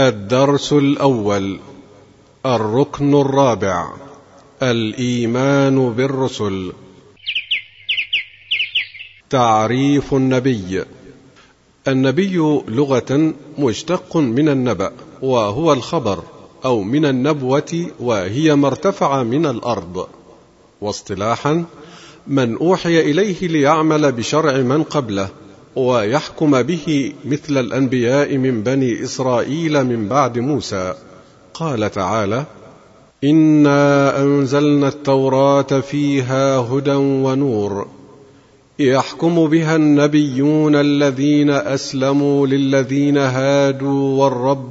الدرس الأول. الركن الرابع: الإيمان بالرسل. تعريف النبي. النبي لغة مشتق من النبأ، وهو الخبر، أو من النبوة، وهي ما ارتفع من الأرض. واصطلاحا: من أوحي إليه ليعمل بشرع من قبله ويحكم به، مثل الأنبياء من بني إسرائيل من بعد موسى. قال تعالى: إنا أنزلنا التوراة فيها هدى ونور يحكم بها النبيون الذين أسلموا للذين هادوا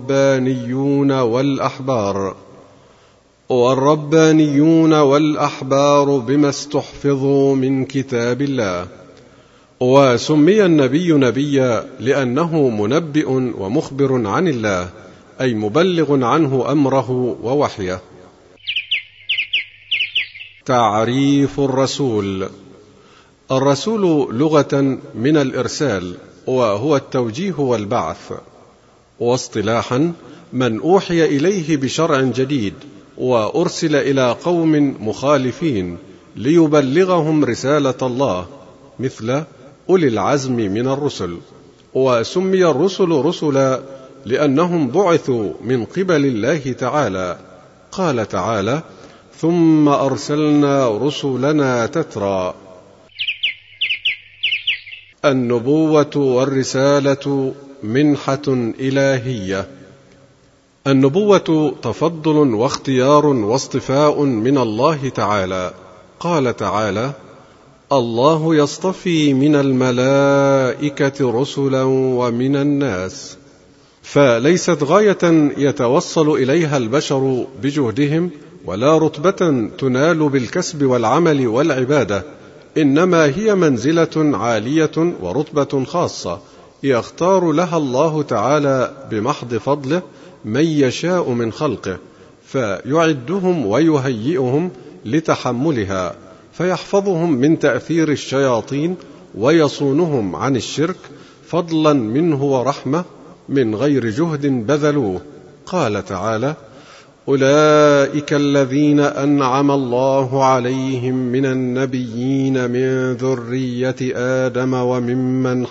والربانيون والأحبار بما استحفظوا من كتاب الله. وسمي النبي نبيا لأنه منبئ ومخبر عن الله، أي مبلغ عنه أمره ووحيه. تعريف الرسول. الرسول لغة من الإرسال، وهو التوجيه والبعث. واصطلاحا: من أوحي إليه بشرع جديد وأرسل إلى قوم مخالفين ليبلغهم رسالة الله، مثل أولي العزم من الرسل. وسمي الرسل رسلا لأنهم بعثوا من قبل الله تعالى. قال تعالى: ثم أرسلنا رسلنا تترى. النبوة والرسالة منحة إلهية. النبوة تفضل واختيار واصطفاء من الله تعالى. قال تعالى: الله يصطفي من الملائكة رسلا ومن الناس. فليست غاية يتوصل إليها البشر بجهدهم، ولا رتبة تنال بالكسب والعمل والعبادة، إنما هي منزلة عالية ورتبة خاصة يختار لها الله تعالى بمحض فضله من يشاء من خلقه، فيعدهم ويهيئهم لتحملها، فيحفظهم من تأثير الشياطين ويصونهم عن الشرك، فضلا منه ورحمة، من غير جهد بذلوه. قال تعالى: أولئك الذين أنعم الله عليهم من النبيين من ذرية آدم وممن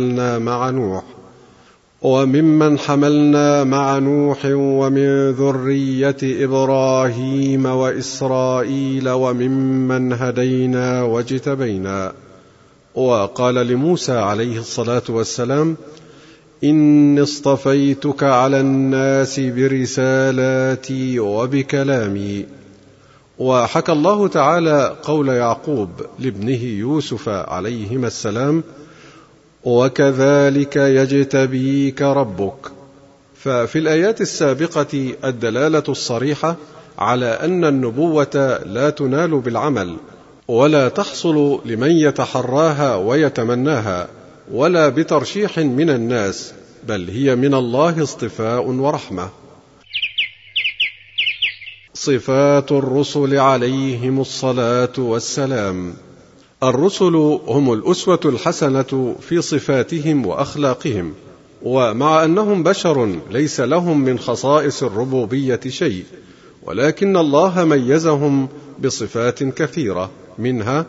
حملنا مع نوح ومن ذرية إبراهيم وإسرائيل وممن هدينا واجتبينا. وقال لموسى عليه الصلاة والسلام: إني اصطفيتك على الناس برسالاتي وبكلامي. وحكى الله تعالى قول يعقوب لابنه يوسف عليهما السلام: وكذلك يجتبيك ربك. ففي الآيات السابقة الدلالة الصريحة على أن النبوة لا تنال بالعمل، ولا تحصل لمن يتحراها ويتمناها، ولا بترشيح من الناس، بل هي من الله اصطفاء ورحمة. صفات الرسل عليهم الصلاة والسلام. الرسل هم الأسوة الحسنة في صفاتهم وأخلاقهم، ومع أنهم بشر ليس لهم من خصائص الربوبية شيء، ولكن الله ميزهم بصفات كثيرة، منها: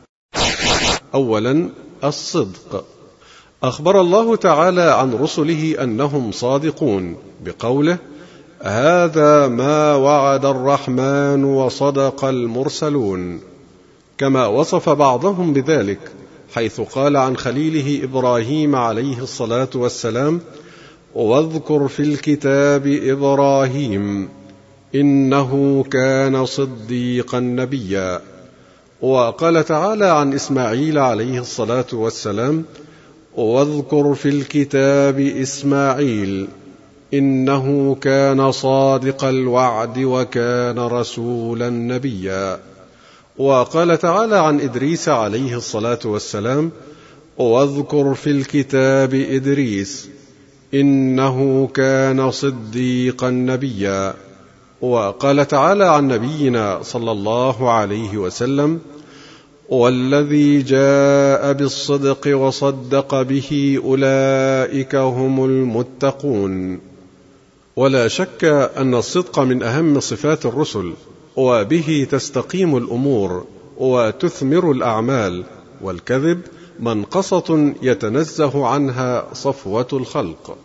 أولا، الصدق. أخبر الله تعالى عن رسله أنهم صادقون بقوله: هذا ما وعد الرحمن وصدق المرسلون. كما وصف بعضهم بذلك، حيث قال عن خليله إبراهيم عليه الصلاة والسلام: واذكر في الكتاب إبراهيم إنه كان صديقا نبيا. وقال تعالى عن إسماعيل عليه الصلاة والسلام: واذكر في الكتاب إسماعيل إنه كان صادق الوعد وكان رسولا نبيا. وقال تعالى عن إدريس عليه الصلاة والسلام: واذكر في الكتاب إدريس إنه كان صديقا نبيا. وقال تعالى عن نبينا صلى الله عليه وسلم: والذي جاء بالصدق وصدق به أولئك هم المتقون. ولا شك أن الصدق من أهم صفات الرسل، وبه تستقيم الأمور وتثمر الأعمال، والكذب منقصة يتنزه عنها صفوة الخلق.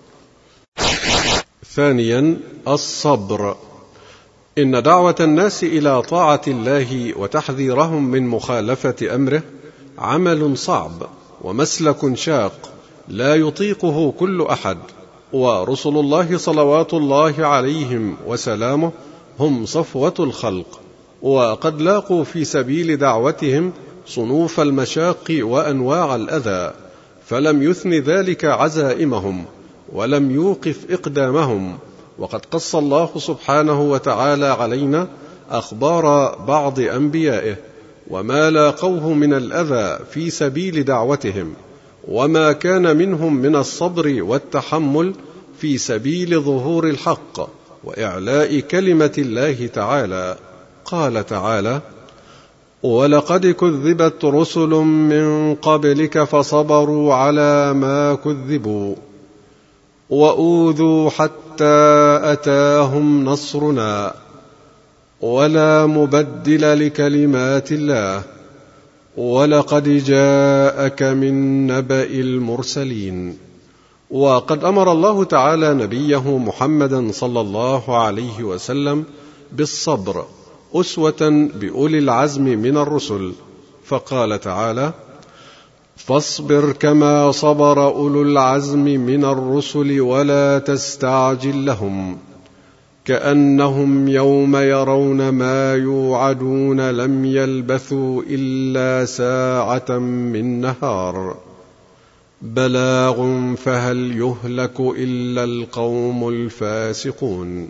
ثانيا، الصبر. إن دعوة الناس إلى طاعة الله وتحذيرهم من مخالفة أمره عمل صعب ومسلك شاق لا يطيقه كل أحد، ورسل الله صلوات الله عليهم وسلامه هم صفوة الخلق، وقد لاقوا في سبيل دعوتهم صنوف المشاق وأنواع الأذى، فلم يثن ذلك عزائمهم ولم يوقف إقدامهم. وقد قص الله سبحانه وتعالى علينا أخبار بعض أنبيائه وما لاقوه من الأذى في سبيل دعوتهم، وما كان منهم من الصبر والتحمل في سبيل ظهور الحق وإعلاء كلمة الله تعالى. قال تعالى: ولقد كذبت رسل من قبلك فصبروا على ما كذبوا وأوذوا حتى أتاهم نصرنا ولا مبدل لكلمات الله ولقد جاءك من نبأ المرسلين. وقد أمر الله تعالى نبيه محمدا صلى الله عليه وسلم بالصبر أسوة بأولي العزم من الرسل، فقال تعالى: فاصبر كما صبر أولو العزم من الرسل ولا تستعجل لهم كأنهم يوم يرون ما يوعدون لم يلبثوا إلا ساعة من نهار بلاغ فهل يهلك إلا القوم الفاسقون.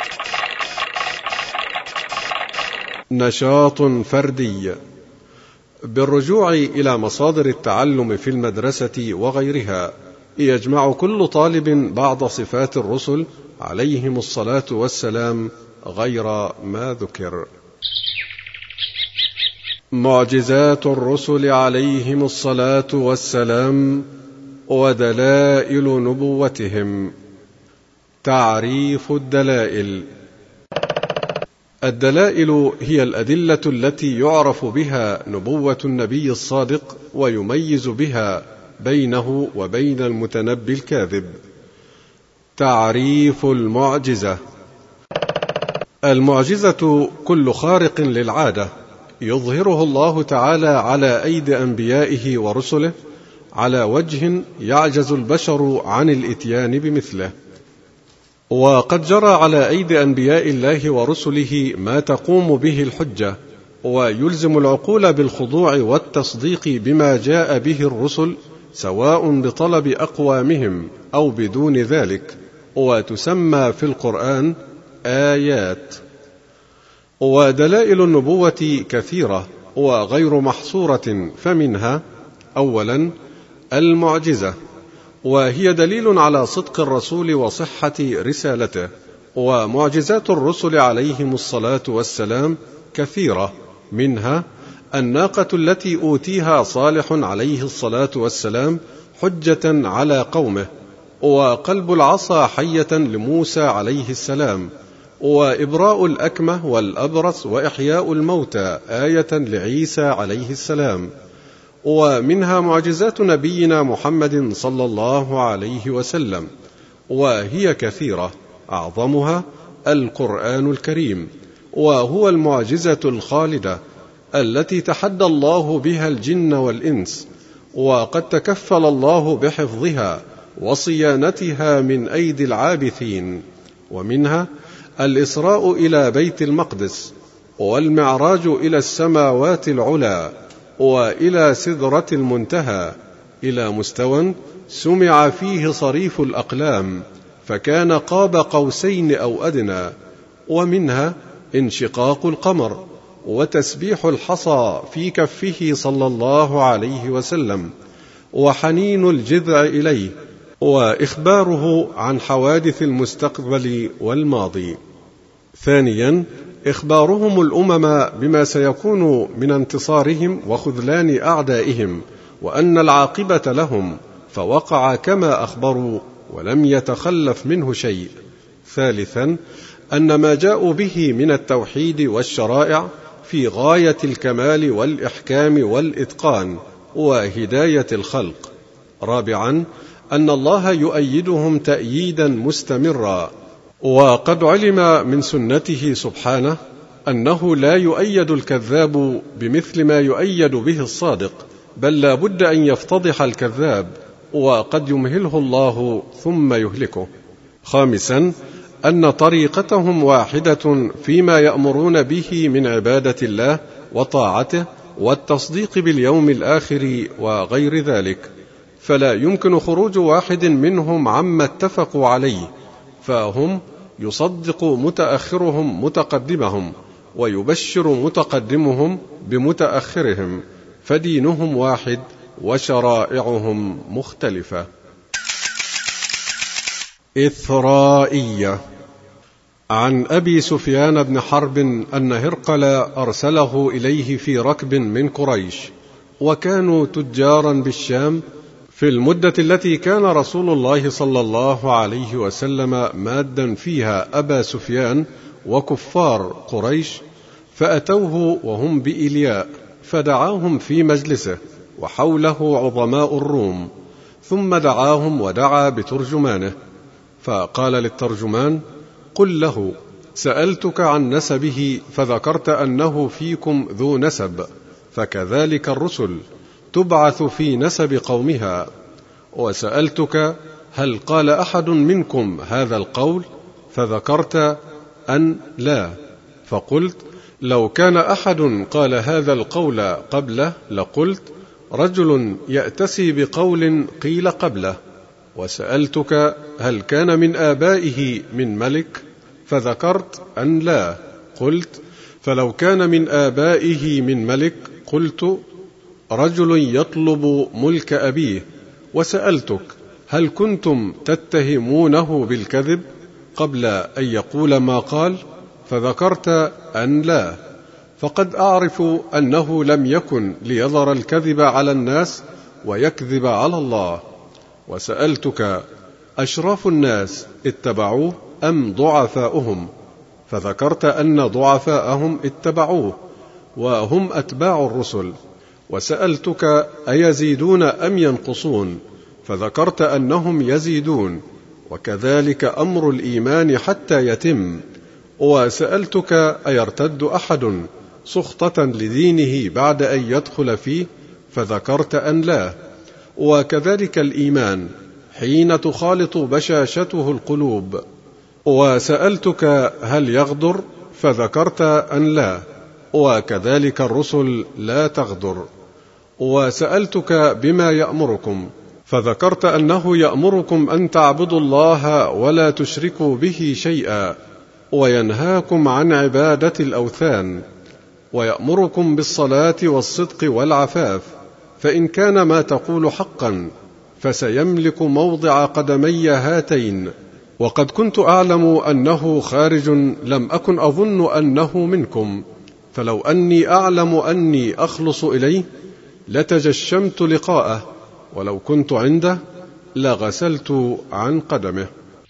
نشاط فردي. بالرجوع إلى مصادر التعلم في المدرسة وغيرها يجمع كل طالب بعض صفات الرسل عليهم الصلاة والسلام غير ما ذكر. معجزات الرسل عليهم الصلاة والسلام ودلائل نبوتهم. تعريف الدلائل. الدلائل هي الأدلة التي يعرف بها نبوة النبي الصادق ويميز بها بينه وبين المتنبي الكاذب. تعريف المعجزة. المعجزة كل خارق للعادة يظهره الله تعالى على أيدي أنبيائه ورسله على وجه يعجز البشر عن الإتيان بمثله. وقد جرى على أيدي أنبياء الله ورسله ما تقوم به الحجة، ويلزم العقول بالخضوع والتصديق بما جاء به الرسل سواء بطلب أقوامهم أو بدون ذلك، وتسمى في القرآن آيات. ودلائل النبوة كثيرة وغير محصورة، فمنها: أولا، المعجزة، وهي دليل على صدق الرسول وصحة رسالته. ومعجزات الرسل عليهم الصلاة والسلام كثيرة، منها الناقة التي أوتيها صالح عليه الصلاة والسلام حجة على قومه، وقلب العصا حية لموسى عليه السلام، وإبراء الأكمه والأبرص وإحياء الموتى آية لعيسى عليه السلام. ومنها معجزات نبينا محمد صلى الله عليه وسلم، وهي كثيرة، أعظمها القرآن الكريم، وهو المعجزة الخالدة التي تحدى الله بها الجن والإنس، وقد تكفل الله بحفظها وصيانتها من أيدي العابثين. ومنها الإسراء إلى بيت المقدس، والمعراج إلى السماوات العلى، وإلى سدرة المنتهى، إلى مستوى سمع فيه صريف الأقلام فكان قاب قوسين أو أدنى. ومنها انشقاق القمر، وتسبيح الحصى في كفه صلى الله عليه وسلم، وحنين الجذع إليه، وإخباره عن حوادث المستقبل والماضي. ثانيا، إخبارهم الأمم بما سيكون من انتصارهم وخذلان أعدائهم، وأن العاقبة لهم، فوقع كما أخبروا ولم يتخلف منه شيء. ثالثا أن ما جاءوا به من التوحيد والشرائع في غاية الكمال والإحكام والإتقان وهداية الخلق. رابعا أن الله يؤيدهم تأييدا مستمرا، وقد علم من سنته سبحانه أنه لا يؤيد الكذاب بمثل ما يؤيد به الصادق، بل لا بد أن يفتضح الكذاب، وقد يمهله الله ثم يهلكه. خامسا أن طريقتهم واحدة فيما يأمرون به من عبادة الله وطاعته والتصديق باليوم الآخر وغير ذلك، فلا يمكن خروج واحد منهم عما اتفقوا عليه، فهم يصدق متأخرهم متقدمهم، ويبشر متقدمهم بمتأخرهم، فدينهم واحد وشرائعهم مختلفة. إثرائية. عن أبي سفيان بن حرب أن هرقل أرسله إليه في ركب من قريش، وكانوا تجارا بالشام في المدة التي كان رسول الله صلى الله عليه وسلم مادا فيها أبا سفيان وكفار قريش، فأتوه وهم بإلياء، فدعاهم في مجلسه وحوله عظماء الروم، ثم دعاهم ودعا بترجمانه، فقال للترجمان: قل له سألتك عن نسبه فذكرت أنه فيكم ذو نسب، فكذلك الرسل تبعث في نسب قومها، وسألتك هل قال أحد منكم هذا القول، فذكرت أن لا، فقلت لو كان أحد قال هذا القول قبله لقلت رجل يأتسي بقول قيل قبله. وسألتك هل كان من آبائه من ملك، فذكرت أن لا، قلت فلو كان من آبائه من ملك قلت رجل يطلب ملك أبيه. وسألتك هل كنتم تتهمونه بالكذب قبل أن يقول ما قال، فذكرت أن لا، فقد أعرف أنه لم يكن ليظهر الكذب على الناس ويكذب على الله. وسألتك أشراف الناس اتبعوه أم ضعفاؤهم، فذكرت أن ضعفاءهم اتبعوه وهم أتباع الرسل. وسألتك أيزيدون أم ينقصون، فذكرت أنهم يزيدون، وكذلك أمر الإيمان حتى يتم. وسألتك أيرتد أحد سخطة لدينه بعد أن يدخل فيه، فذكرت أن لا، وكذلك الإيمان حين تخالط بشاشته القلوب. وسألتك هل يغدر، فذكرت أن لا، وكذلك الرسل لا تغدر. وسألتك بما يأمركم، فذكرت أنه يأمركم أن تعبدوا الله ولا تشركوا به شيئا، وينهاكم عن عبادة الأوثان، ويأمركم بالصلاة والصدق والعفاف، فإن كان ما تقول حقا فسيملك موضع قدمي هاتين. وقد كنت أعلم أنه خارج لم أكن أظن أنه منكم، فلو أني أعلم أني أخلص إليه لتجشمت لقاءه، ولو كنت عنده لغسلت عن قدمه.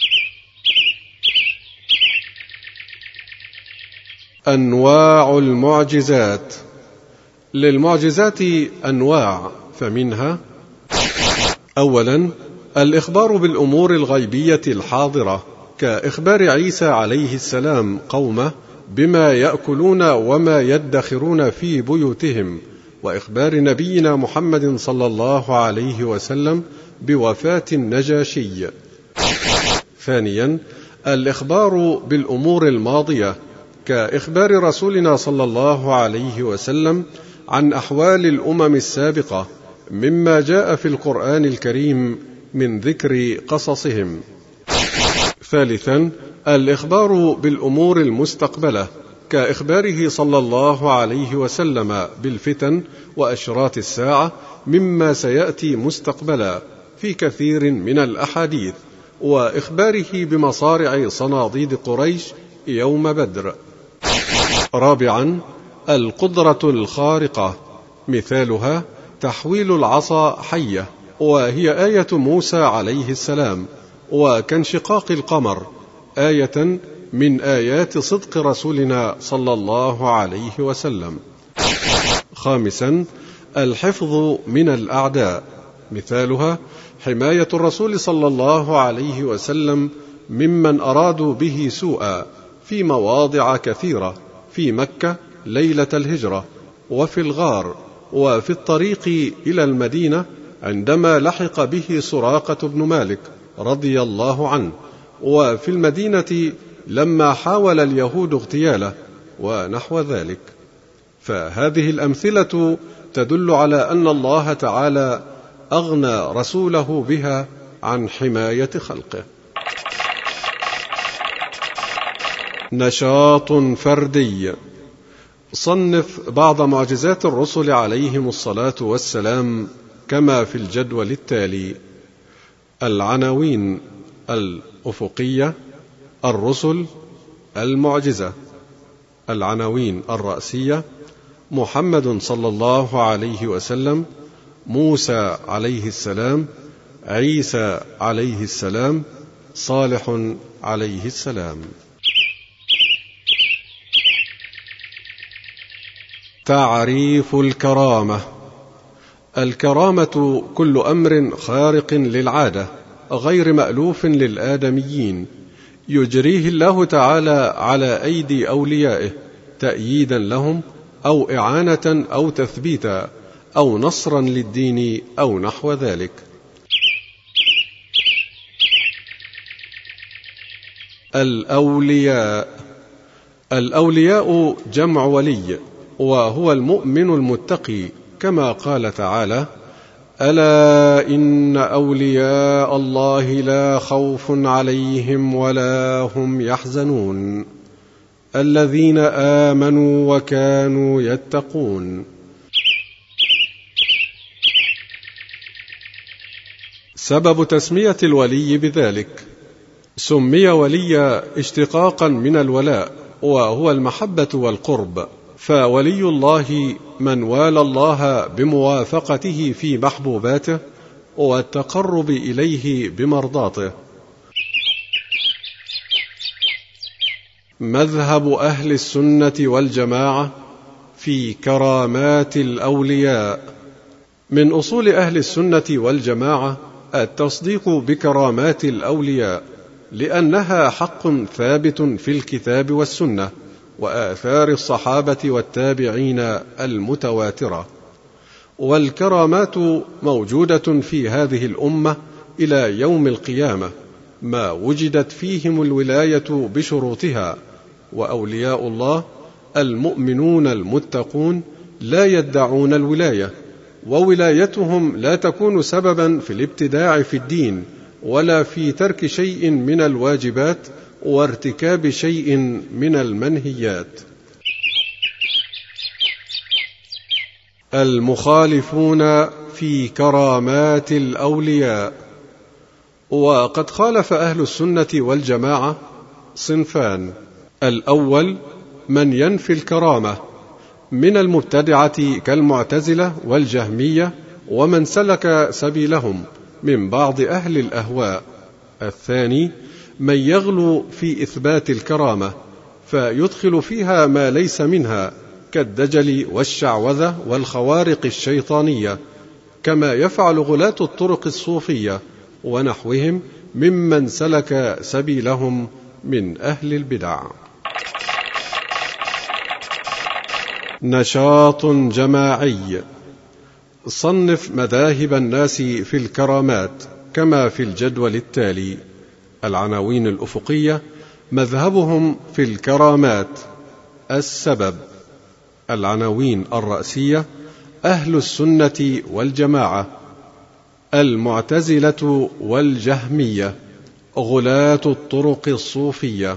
أنواع المعجزات. للمعجزات أنواع، فمنها: أولا الإخبار بالأمور الغيبية الحاضرة، كإخبار عيسى عليه السلام قومه بما يأكلون وما يدخرون في بيوتهم، وإخبار نبينا محمد صلى الله عليه وسلم بوفاة النجاشي. ثانيا الإخبار بالأمور الماضية، كإخبار رسولنا صلى الله عليه وسلم عن أحوال الأمم السابقة مما جاء في القرآن الكريم من ذكر قصصهم. ثالثا الإخبار بالأمور المستقبلة، كإخباره صلى الله عليه وسلم بالفتن وأشراط الساعة مما سيأتي مستقبلا في كثير من الأحاديث، وإخباره بمصارع صناديد قريش يوم بدر. رابعا القدرة الخارقة، مثالها تحويل العصا حية، وهي آية موسى عليه السلام، وكانشقاق القمر، آية من آيات صدق رسولنا صلى الله عليه وسلم. 5. الحفظ من الأعداء، مثالها حماية الرسول صلى الله عليه وسلم ممن أرادوا به سوءا في مواضع كثيرة، في مكة ليلة الهجرة، وفي الغار، وفي الطريق إلى المدينة عندما لحق به سراقة بن مالك رضي الله عنه، وفي المدينة لما حاول اليهود اغتياله، ونحو ذلك. فهذه الأمثلة تدل على أن الله تعالى أغنى رسوله بها عن حماية خلقه. نشاط فردي. صنف بعض معجزات الرسل عليهم الصلاة والسلام كما في الجدول التالي: العناوين الأفقية، الرسل، المعجزة. العناوين الرئيسية: محمد صلى الله عليه وسلم، موسى عليه السلام، عيسى عليه السلام، صالح عليه السلام. تعريف الكرامة. الكرامة كل أمر خارق للعادة غير مألوف للآدميين يجريه الله تعالى على أيدي أوليائه تأييدا لهم أو إعانة أو تثبيتا أو نصرا للدين أو نحو ذلك. الأولياء. الأولياء جمع ولي، وهو المؤمن المتقي، كما قال تعالى: ألا إن أولياء الله لا خوف عليهم ولا هم يحزنون الذين آمنوا وكانوا يتقون. سبب تسمية الولي بذلك: سمي وليا اشتقاقا من الولاء، وهو المحبة والقرب، فولي الله من والى الله بموافقته في محبوباته والتقرب إليه بمرضاته. مذهب أهل السنة والجماعة في كرامات الأولياء. من أصول أهل السنة والجماعة التصديق بكرامات الأولياء، لأنها حق ثابت في الكتاب والسنة وآثار الصحابة والتابعين المتواترة، والكرامات موجودة في هذه الأمة إلى يوم القيامة ما وجدت فيهم الولاية بشروطها. وأولياء الله المؤمنون المتقون لا يدعون الولاية، وولايتهم لا تكون سببا في الابتداع في الدين ولا في ترك شيء من الواجبات وارتكاب شيء من المنهيات. المخالفون في كرامات الأولياء. وقد خالف أهل السنة والجماعة صنفان: الأول من ينفي الكرامة من المبتدعة كالمعتزلة والجهمية ومن سلك سبيلهم من بعض أهل الأهواء. الثاني من يغلو في إثبات الكرامة فيدخل فيها ما ليس منها كالدجل والشعوذة والخوارق الشيطانية، كما يفعل غلاة الطرق الصوفية ونحوهم ممن سلك سبيلهم من أهل البدع. نشاط جماعي. صنف مذاهب الناس في الكرامات كما في الجدول التالي: العناوين الأفقية: مذهبهم في الكرامات. السبب. العناوين الرئيسية: أهل السنة والجماعة، المعتزلة والجهمية، غلاة الطرق الصوفية.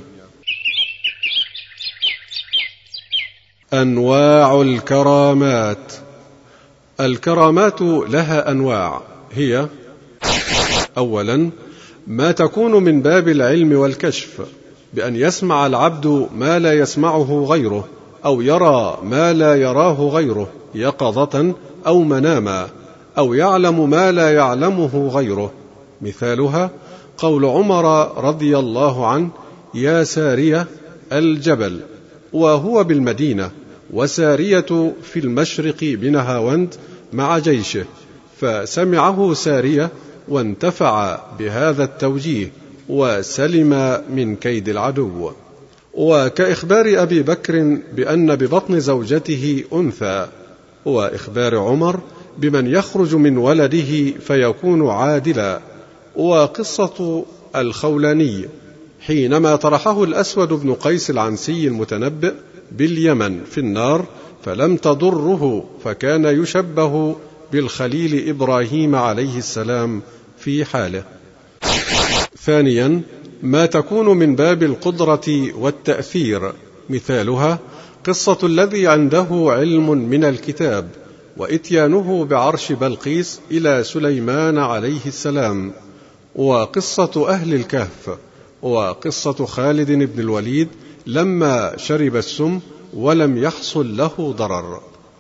أنواع الكرامات. الكرامات لها أنواع، هي: أولا ما تكون من باب العلم والكشف، بأن يسمع العبد ما لا يسمعه غيره، أو يرى ما لا يراه غيره يقظة أو مناما، أو يعلم ما لا يعلمه غيره. مثالها قول عمر رضي الله عنه: يا سارية الجبل، وهو بالمدينة، وسارية في المشرق بنهاوند مع جيشه، فسمعه سارية وانتفع بهذا التوجيه وسلم من كيد العدو. وكإخبار أبي بكر بأن ببطن زوجته أنثى، وإخبار عمر بمن يخرج من ولده فيكون عادلا. وقصة الخولاني حينما طرحه الأسود بن قيس العنسي المتنبئ باليمن في النار فلم تضره، فكان يشبه بالخليل إبراهيم عليه السلام في حاله. ثانيا، ما تكون من باب القدرة والتأثير، مثالها قصة الذي عنده علم من الكتاب وإتيانه بعرش بلقيس إلى سليمان عليه السلام، وقصة أهل الكهف، وقصة خالد بن الوليد لما شرب السم ولم يحصل له ضرر.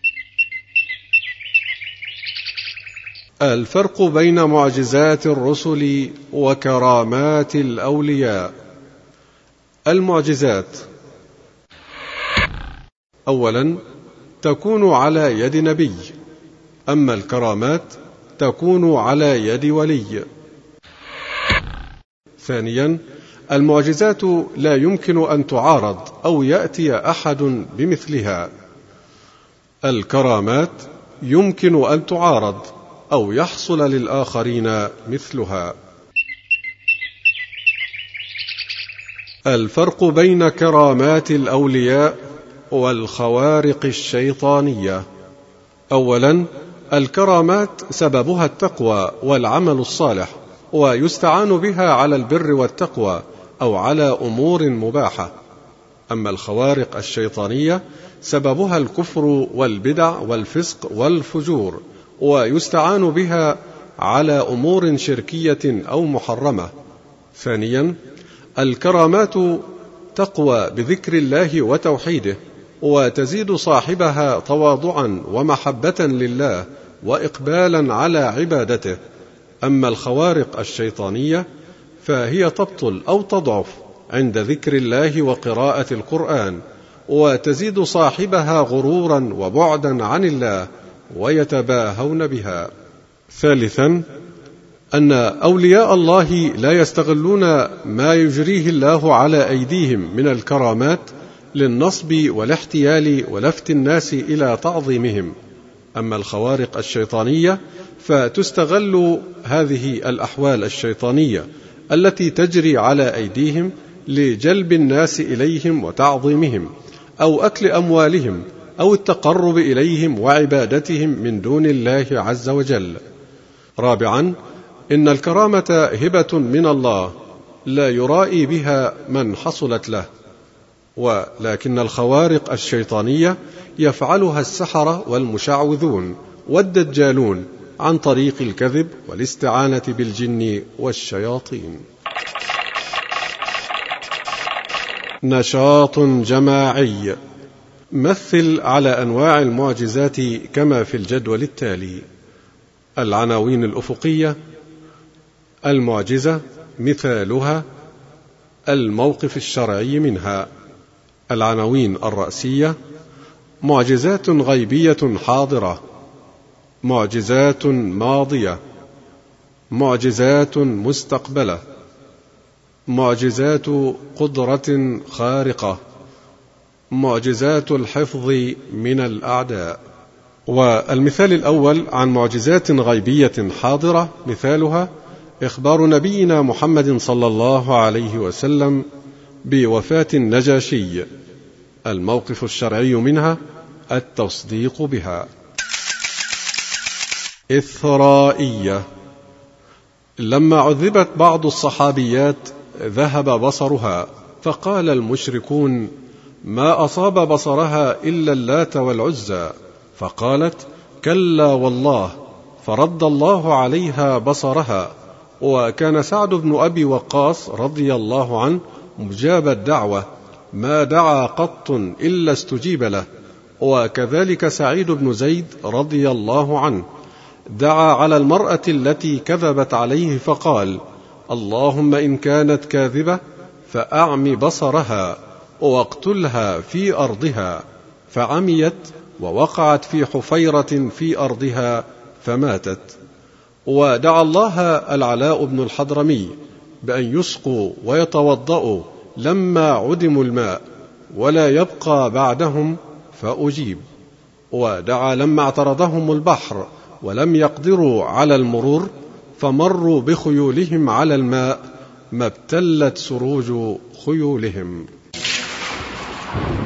الفرق بين معجزات الرسل وكرامات الأولياء. المعجزات: أولا، تكون على يد نبي، أما الكرامات تكون على يد ولي. ثانيا، المعجزات لا يمكن أن تعارض أو يأتي أحد بمثلها. الكرامات يمكن أن تعارض أو يحصل للآخرين مثلها. الفرق بين كرامات الأولياء والخوارق الشيطانية. أولا، الكرامات سببها التقوى والعمل الصالح، ويستعان بها على البر والتقوى أو على أمور مباحة. أما الخوارق الشيطانية سببها الكفر والبدع والفسق والفجور، ويستعان بها على أمور شركية أو محرمة. ثانيا، الكرامات تقوى بذكر الله وتوحيده، وتزيد صاحبها تواضعا ومحبة لله وإقبالا على عبادته. أما الخوارق الشيطانية فهي تبطل أو تضعف عند ذكر الله وقراءة القرآن، وتزيد صاحبها غرورا وبعدا عن الله ويتباهون بها. ثالثا، أن أولياء الله لا يستغلون ما يجريه الله على أيديهم من الكرامات للنصب والاحتيال ولفت الناس إلى تعظيمهم. أما الخوارق الشيطانية فتستغل هذه الأحوال الشيطانية التي تجري على أيديهم لجلب الناس إليهم وتعظيمهم، أو أكل أموالهم، أو التقرب إليهم وعبادتهم من دون الله عز وجل. رابعا، إن الكرامة هبة من الله لا يرائي بها من حصلت له، ولكن الخوارق الشيطانية يفعلها السحرة والمشعوذون والدجالون عن طريق الكذب والاستعانة بالجن والشياطين. نشاط جماعي. مثل على أنواع المعجزات كما في الجدول التالي: العناوين الأفقية، المعجزة، مثالها، الموقف الشرعي منها. العناوين الرئيسية: معجزات غيبية حاضرة، معجزات ماضية، معجزات مستقبلة، معجزات قدرة خارقة، معجزات الحفظ من الأعداء. والمثال الأول عن معجزات غيبية حاضرة، مثالها إخبار نبينا محمد صلى الله عليه وسلم بوفاة النجاشي. الموقف الشرعي منها التصديق بها. إثرائية. لما عذبت بعض الصحابيات ذهب بصرها، فقال المشركون: ما أصاب بصرها إلا اللات والعزى، فقالت: كلا والله، فرد الله عليها بصرها. وكان سعد بن أبي وقاص رضي الله عنه مجاب الدعوة، ما دعا قط إلا استجيب له. وكذلك سعيد بن زيد رضي الله عنه دعا على المرأة التي كذبت عليه فقال: اللهم إن كانت كاذبة فأعم بصرها واقتلها في أرضها، فعميت ووقعت في حفيرة في أرضها فماتت. ودعا الله العلاء بن الحضرمي بأن يسقوا ويتوضأوا لما عدموا الماء ولا يبقى بعدهم، فأجيب. ودعا لما اعترضهم البحر ولم يقدروا على المرور، فمروا بخيولهم على الماء ما ابتلت سروج خيولهم.